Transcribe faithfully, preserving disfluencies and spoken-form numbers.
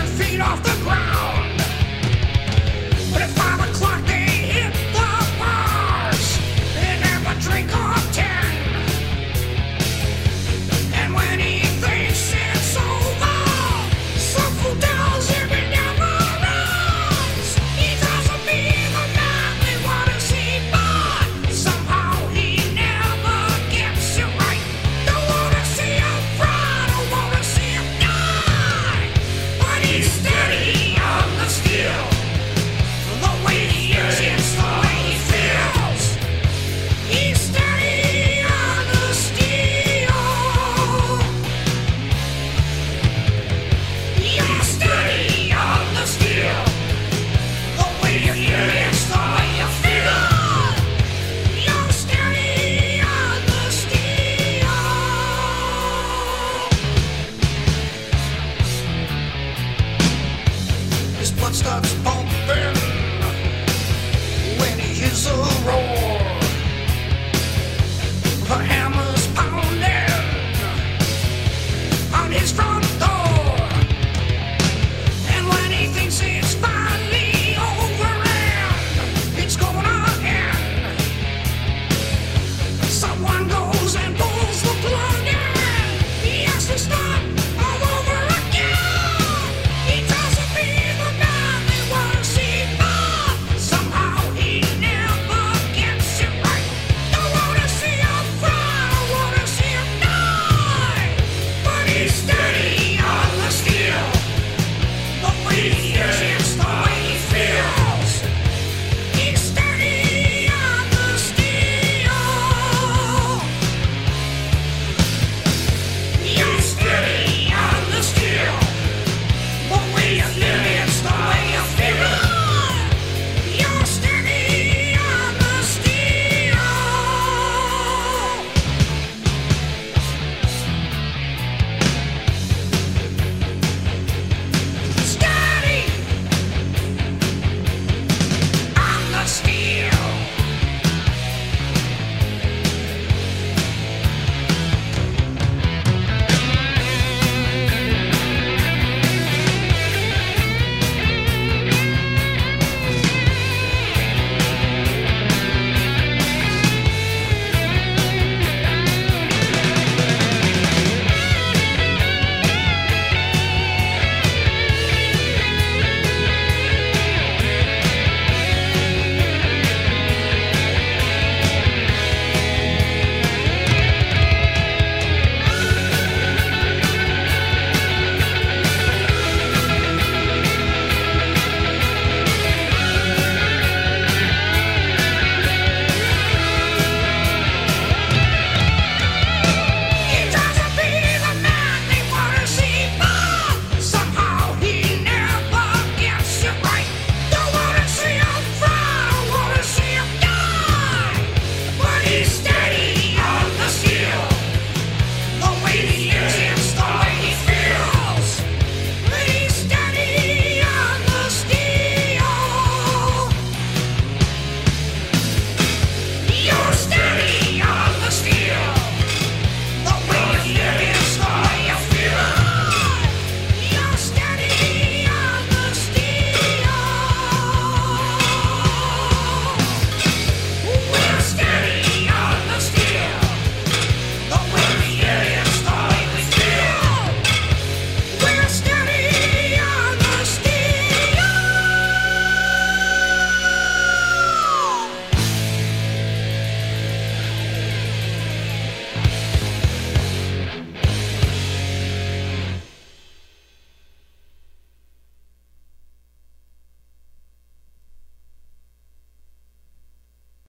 feet off the ground. But at five o'clock they hit the bars and have a drink of ten. And when he thinks it's over, some fool tells him he never runs. He doesn't be the man they want to see, but somehow he never gets it right. Don't want to see him fry, don't want to see him die. But he's steady on the steel. The way he is, it's the way he feels. He's steady on the steel. You're steady on the steel. The way you hear, it's the way you feel. You're steady on the steel. His blood starts pumping when he hears a roar. The hammer's pounding on his front door. And when he thinks it's